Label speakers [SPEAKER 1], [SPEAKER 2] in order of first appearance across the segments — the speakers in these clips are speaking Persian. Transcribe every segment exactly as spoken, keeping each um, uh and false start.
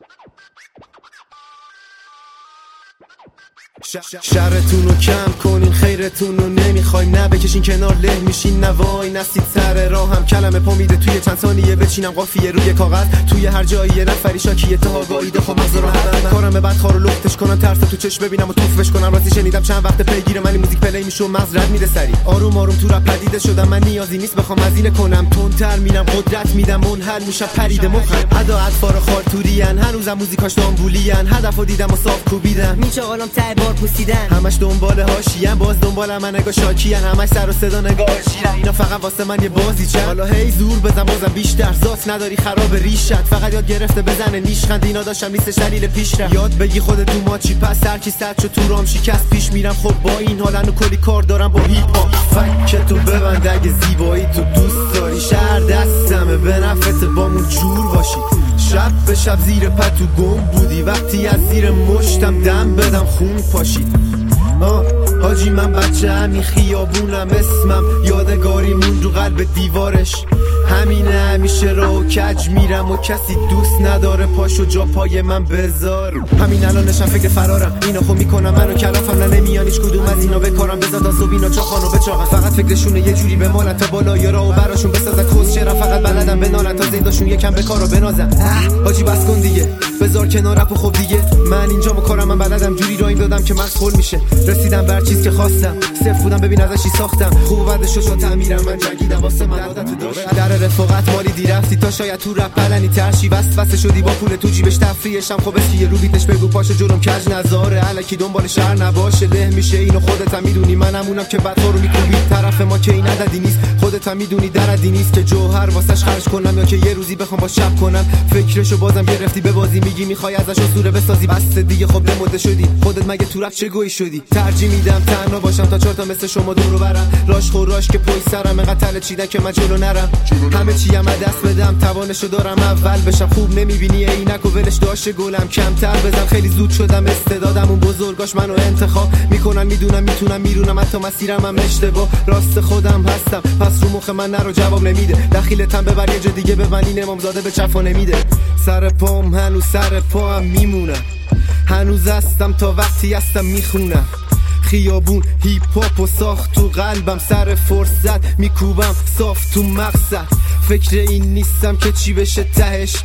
[SPEAKER 1] شرتون رو کم کنین، خیرتون رو نمیخوایم، نه بکشین کنار له میشین، نوای نستید سر راه هم کلمه پا میده توی چند ثانیه بچینم قافیه روی کاغذ، توی هر جایی یه نفری شاکیه تا گاییده خب مغز رو هم کارم بعد خارو لختش کنم، ترس تو چشم ببینم و توفش کنم، راستی شنیدم چند وقت پیگیر منی موزیک پلی میشه و مغز رد میده سری، آروم آروم تو رپ پدیده شدم، من نیازی نیست بخوام هزینه کنم، تندتر میرم قدرت میدم منحل میشم پریده مخم، ادا اطفار خارتورین هنوزم موزیکاش دامبولین، هدفو دیدم و صاف کوبیدم میچاقالم ته بار پوسیدن، همش دنبال هاشیان باز دنبال من نگاه شاکیان، همش سر و صدا نگاه شیرن، اینا فقط واسه من یه بازی چن، حالا هی زور بزن بازم بیشتر، ذات نداری خراب ریشت، فقط یاد گرفته بزنه نیشخند، اینا داشتم نیستش دلیل پیشرفت، یاد بگی خودت تو ما چی، پس هر کی صد شو تو رام شکست پیش میرم، خب با این حالن و کلی کار دارم با هیپ هاپ، فک تو ببند اگه زیبایی تو دوست داری، شهر دستمه به نفعت بامون جور باشی، شب به شب زیر پتو گم بودی، وقتی از زیر مشتم دم بدم خون پاشید، آه حاجی من بچه همین خیابونم، اسمم یادگاری مون رو قلب دیوارش، همینه همیشه راه و کج میرم و کسی دوست نداره پاشو جا پای من بذار، همین الانشم فکر فرارم، اینا خو میکنم منو کلافم، نه نمیان هیچ کدوم از اینا بکارم، بزا داز و بینا چاخانو بچاقم، فقط فکرشونه یه جوری بمالن تا بالای راه و براشون بسازن، کس چرا فقط بلدم بنالن تا زنداشون یکم به کارو بنازن، حاجی بس کن دیگه بذار کنار رپ و خب دیگه، من اینجا کارم من بلدم، جوری را این دادم که مغز خل میشه، رسیدم بر چیز که خواستم، صفر بودم ببین ازشی ساختم، خوب بعدش شد تعمیرم، من جنگیدم واسه من عادت داشت، در رفاقت مالی دی رفتی تا شاید تو رپ پلنی ترشی، وست وست شدی با پول تو جیبش تفریحشم، خب اسکی رو بیتش بگو پاشو جلوم کج نذاره، الکی دنبال شهر نباشه، له میشه اینو خودت هم میدونی، منمونم که بعد رو میکوبی، طرف ما که این عددی نیست، خودت هم میدونی دردی نیست که جوهر واسش خرج کنم، یا که یه روزی بخوام با شب کنم، فکرشو بازم گرفتی به بازی، میگی میخوای ازش اسطوره بسازی، بس دیگه خب دموده شدی، خودت مگه تو رپ چه گویی شدی، ترجیح میدم تنها باشم تا چهار تا مثل شما دورو برم، راش خوراش که پشت سرم انقدر تله چیدن که من جلو نرم، همه چی هم دست بدم توانشو دارم اول بشم، خوب نمیبینی عینک و ولش داشته گلم کمتر بزن، خیلی زود شدم استعدادم اون بزرگاش منو انتخاب میکنن، میدونم میتونم میرونم حتی مسیرم هم اشتباه، راست خودم هستم پس رو مخ من نرو جواب نمیده، دخیلتم ببر یه جا دیگه ببنین امامزاده به چفا نمیده، سر پام هنوز سر پام میمونم، هنوز هستم تا وقتی هستم میخونم، خیابون هیپ هاپ و ساخت تو قلبم، سر فرصت میکوبم صاف تو مقصد، فکر این نیستم که چی بشه تهش،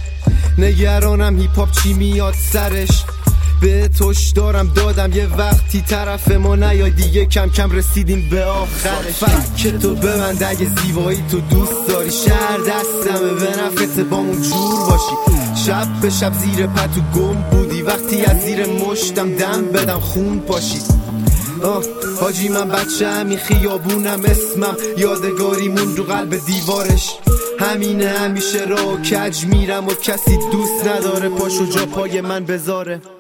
[SPEAKER 1] نگرانم هیپ هاپ چی میاد سرش، به توش دارم دادم یه وقتی طرف ما نیای دیگه، کم کم رسیدیم به آخرش، فک تو ببند اگه زیبایی تو دوست داری، شهر دستمه به نفعت بامون جور باشی، شب به شب زیر پتو گم بودی، وقتی از زیر مشتم دم بدم خون پاشید، آه حاجی من بچه همین خیابونم، اسمم یادگاری مون رو قلب دیوارش، همینه همیشه راه و کج میرم و کسی دوست نداره پاشو جا پای من بذاره.